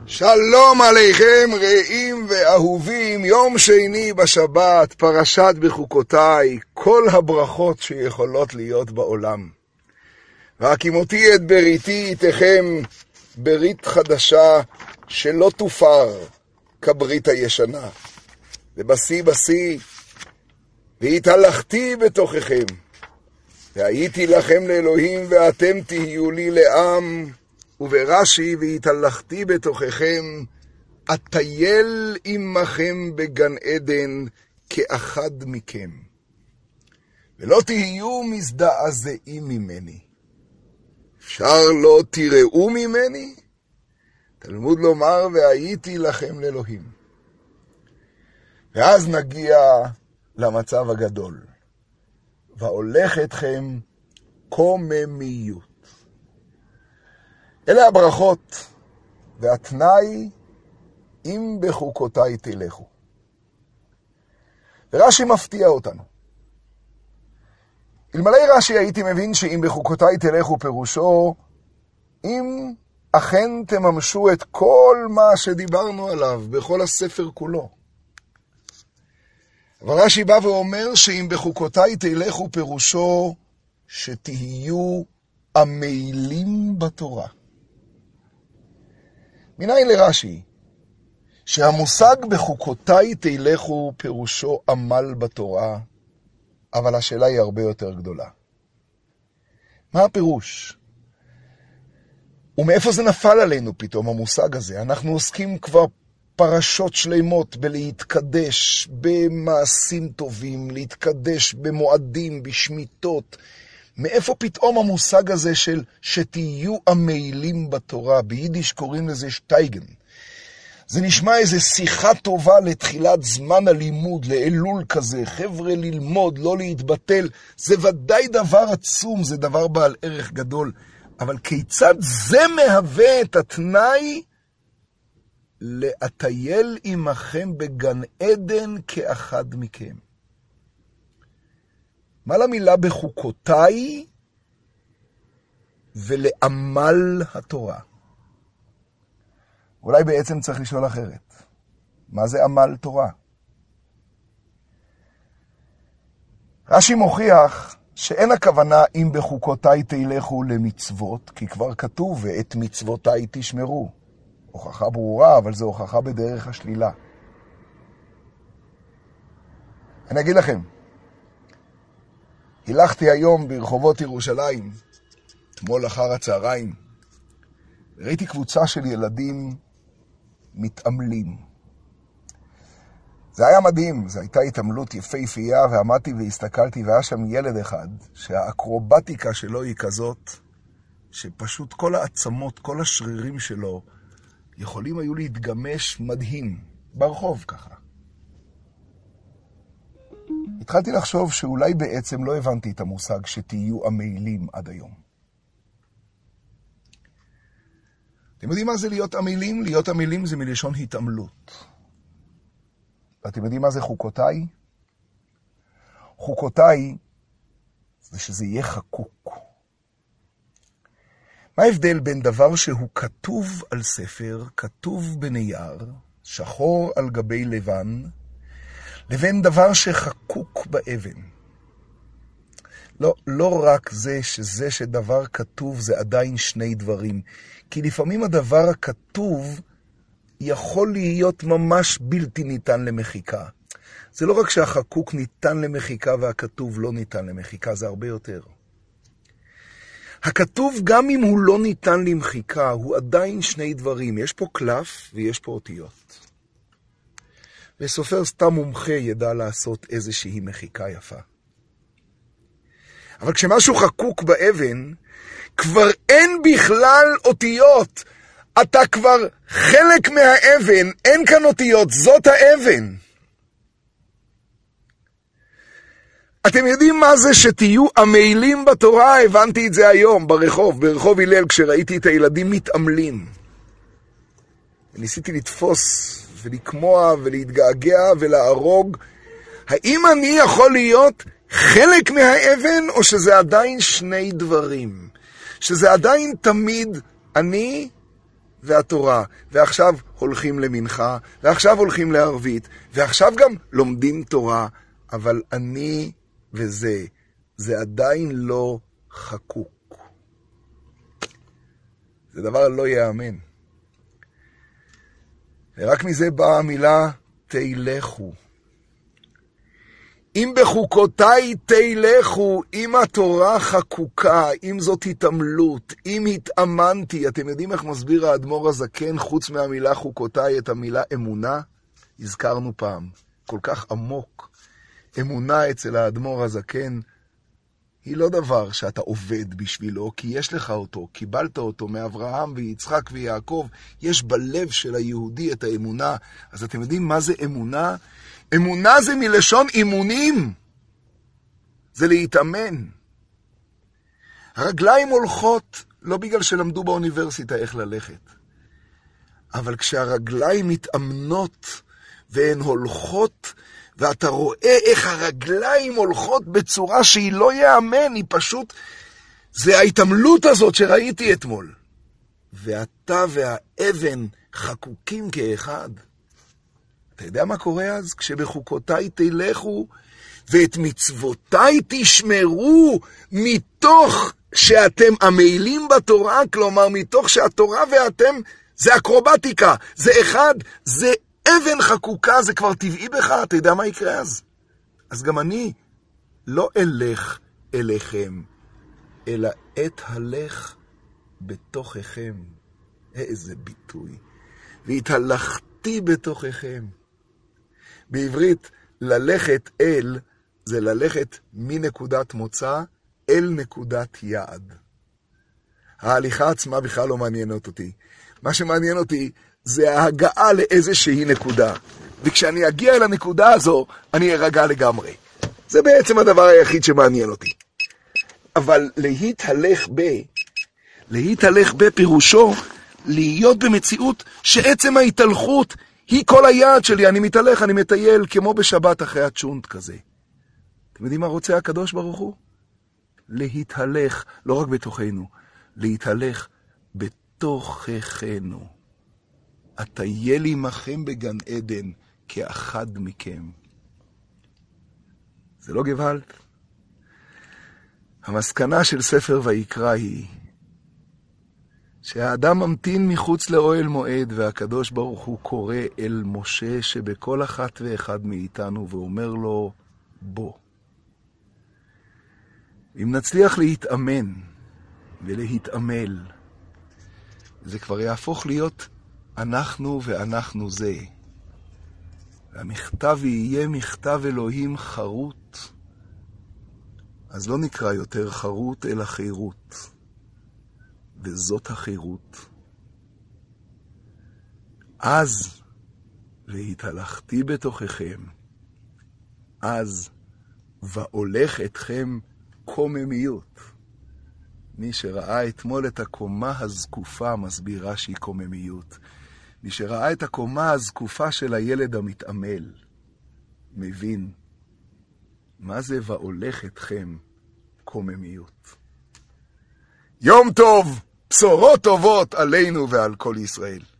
שלום עליכם רעים ואהובים, יום שני בשבת, פרשת בחוקותיי, כל הברכות שיכולות להיות בעולם. והקימותי את בריתי איתכם, ברית חדשה שלא תופר כברית הישנה. ובשיא והתהלכתי בתוככם, והייתי לכם לאלוהים ואתם תהיו לי לעם. וברש"י, והתהלכתי בתוככם, אטייל עמכם בגן עדן כאחד מכם, ולא תהיו מזדעזעים ממני. אפשר לא תראו ממני? תלמוד לומר והייתי לכם לאלוהים. ואז נגיע למצב הגדול, והולך אתכם קוממיות. אלה הברכות, והתנאי, אם בחוקותיי תלכו. ורש"י מפתיע אותנו. אלמלא רש"י הייתי מבין שאם בחוקותיי תלכו פירושו, אם אכן תממשו את כל מה שדיברנו עליו בכל הספר כולו. אבל רש"י בא ואומר שאם בחוקותיי תלכו פירושו, שתהיו עמלים בתורה. מניין לרש"י, שהמושג בחוקותיי תלכו פירושו עמל בתורה, אבל השאלה היא הרבה יותר גדולה. מה הפירוש? ומאיפה זה נפל עלינו פתאום המושג הזה? אנחנו עוסקים כבר פרשות שלמות בלהתקדש במעשים טובים, להתקדש במועדים, בשמיטות. מאיפה פתאום המושג הזה של שתהיו עמלים בתורה? ביידיש קוראים לזה שטייגן. זה נשמע איזו שיחה טובה לתחילת זמן הלימוד, לאלול כזה, חבר'ה ללמוד, לא להתבטל. זה ודאי דבר עצום, זה דבר בעל ערך גדול. אבל כיצד זה מהווה את התנאי לאטייל עמכם בגן עדן כאחד מכם? מה למילה בחוקותיי ולעמל התורה? אולי בעצם צריך לשאול אחרת. מה זה עמל תורה? רש"י מוכיח שאין הכוונה אם בחוקותיי תלכו למצוות, כי כבר כתוב ואת מצוותיי תשמרו. הוכחה ברורה, אבל זו הוכחה בדרך השלילה. אני אגיד לכם, הלכתי היום ברחובות ירושלים, אתמול אחר הצהריים, ראיתי קבוצה של ילדים מתעמלים. זה היה מדהים, זו הייתה התעמלות יפהפייה, ועמדתי והסתכלתי, והיה שם ילד אחד, שהאקרובטיקה שלו היא כזאת, שפשוט כל העצמות, כל השרירים שלו, יכולים היו להתגמש מדהים, ברחוב ככה. התחלתי לחשוב שאולי בעצם לא הבנתי את המושג שתהיו עמלים עד היום. אתם יודעים מה זה להיות עמלים? להיות עמלים זה מלשון התעמלות. ואתם יודעים מה זה חוקותיי? חוקותיי זה שזה יהיה חקוק. מה ההבדל בין דבר שהוא כתוב על ספר, כתוב בנייר, שחור על גבי לבן, לבין דבר שחקוק באבן? לא רק זה שדבר כתוב זה עדיין שני דברים. כי לפעמים הדבר הכתוב יכול להיות ממש בלתי ניתן למחיקה. זה לא רק שהחקוק ניתן למחיקה והכתוב לא ניתן למחיקה, זה הרבה יותר. הכתוב גם אם הוא לא ניתן למחיקה, הוא עדיין שני דברים. יש פה קלף ויש פה אותיות. וסופר סתם מומחה ידע לעשות איזושהי מחיקה יפה. אבל כשמשהו חקוק באבן, כבר אין בכלל אותיות. אתה כבר חלק מהאבן, אין כאן אותיות, זאת האבן. אתם יודעים מה זה שתהיו עמלים בתורה? הבנתי את זה היום ברחוב הלל, כשראיתי את הילדים מתעמלים. ניסיתי לתפוס ולקמוע ולהתגעגע ולהרוג. האם אני יכול להיות חלק מהאבן, או שזה עדיין שני דברים? שזה עדיין תמיד אני והתורה, ועכשיו הולכים למנחה, ועכשיו הולכים לערבית, ועכשיו גם לומדים תורה, אבל אני וזה, זה עדיין לא חקוק. זה דבר לא יאמן. ורק מזה באה המילה תלכו. אם בחוקותיי תלכו, אם התורה חקוקה, אם זאת התעמלות, אם התאמנתי, אתם יודעים איך מסביר האדמו"ר הזקן חוץ מהמילה חוקותיי את המילה אמונה? הזכרנו פעם, כל כך עמוק. אמונה אצל האדמו"ר הזקן היא לא דבר שאתה עובד בשבילו, כי יש לך אותו, קיבלת אותו מאברהם ויצחק ויעקב, יש בלב של היהודי את האמונה. אז אתם יודעים מה זה אמונה? אמונה זה מלשון אימונים, זה להתאמן. הרגליים הולכות לא בגלל שלמדו באוניברסיטה איך ללכת, אבל כשהרגליים מתאמנות והן הולכות, ואתה רואה איך הרגליים הולכות בצורה שהיא לא יאמן, היא פשוט, זה ההתעמלות הזאת שראיתי אתמול. ואתה והאבן חקוקים כאחד. אתה יודע מה קורה אז? כשבחוקותיי תלכו ואת מצוותיי תשמרו, מתוך שאתם עמלים בתורה, כלומר מתוך שהתורה ואתם זה אקרובטיקה, זה אחד, זה אבן חקוקה, זה כבר טבעי בך, אתה יודע מה יקרה אז? אז גם אני לא אלך אליכם, אלא אתהלך בתוככם. איזה ביטוי. והתהלכתי בתוככם. בעברית, ללכת אל, זה ללכת מנקודת מוצא אל נקודת יעד. ההליכה עצמה בכלל לא מעניינת אותי. מה שמעניין אותי זה ההגעה לאיזושהי נקודה. וכשאני אגיע אל הנקודה הזו, אני ארגע לגמרי. זה בעצם הדבר היחיד שמעניין אותי. אבל להתהלך בפירושו, להיות במציאות שעצם ההתהלכות היא כל היעד שלי. אני מתהלך, אני מטייל, כמו בשבת אחרי הצ'ונט כזה. אתם יודעים מה רוצה הקדוש ברוך הוא? להתהלך, לא רק בתוכנו, להתהלך בתוככנו. אטייל עמכם בגן עדן כאחד מכם. זה לא גוואלד? המסקנה של ספר ויקרא היא שהאדם ממתין מחוץ לאוהל מועד, והקדוש ברוך הוא קורא אל משה שבכל אחת ואחד מאיתנו ואומר לו בוא. אם נצליח להתאמן ולהתאמל, זה כבר יהפוך להיות אנחנו ואנחנו זה. והמכתב יהיה מכתב אלוהים חרוט. אז לא נקרא יותר חרוט אלא חירות. וזאת החירות. אז והתהלכתי בתוככם, אז והולך אתכם קוממיות. מי שראה אתמול את הקומה הזקופה, מסבירה שהיא קוממיות. מי שראה את הקומה הזקופה של הילד המתעמל, מבין מה זה והולך אתכם קוממיות. יום טוב, בשורות טובות עלינו ועל כל ישראל.